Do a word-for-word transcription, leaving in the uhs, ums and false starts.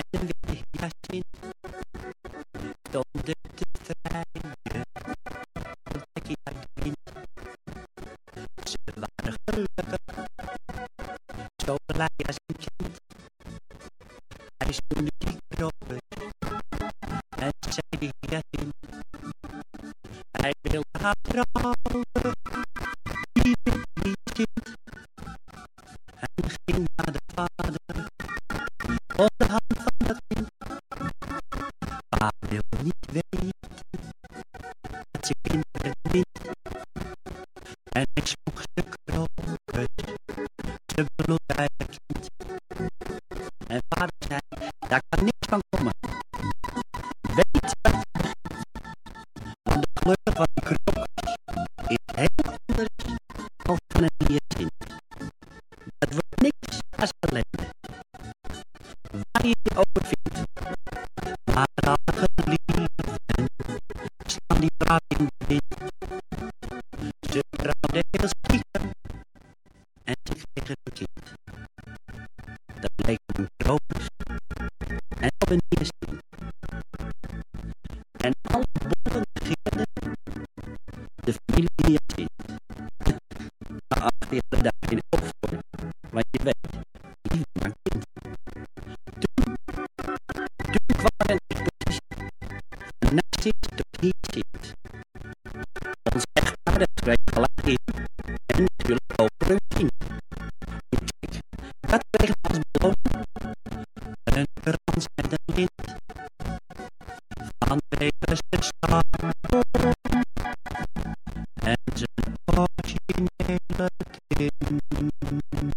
een witte jas in, zonder te vrijen, een plekje uit de wind. Ze waren gelukkig, zo blij als een kind. Hij zoende die kroppen en zei die jas in. Hij wilde haar trouwen, die het niet kind. Hij ging naar de vader, op de hand van dat kind. Pa wil niet weten, dat zijn kinderen wint. En hij sloeg de krokus, ze bloed uit het kind. En vader zei, daar kan niks van komen. Weet dat, want de kleur van de krokus is heel anders dan van een hyacint. Dat wordt niks als ellende. Waar je het over vindt, maar alle geliefden slaan die vrouw in de wind. Ze trouwden heel stiekem en ze kregen een kind. Dat bleek een krokus en op een hyacint. En alle boeren begeerden de familie hyacint. Maar achter je daar geen oog voor, want je weet, die was maar kind. Toen, toen kwam er een expositie van Narcis tot hyacint. Ons echtpaar dat schreef gelijk in en natuurlijk over hun kind. En kijk, dat kreeg als beloning een krans met een lint. Vanwege zijn stam en zijn originele kind.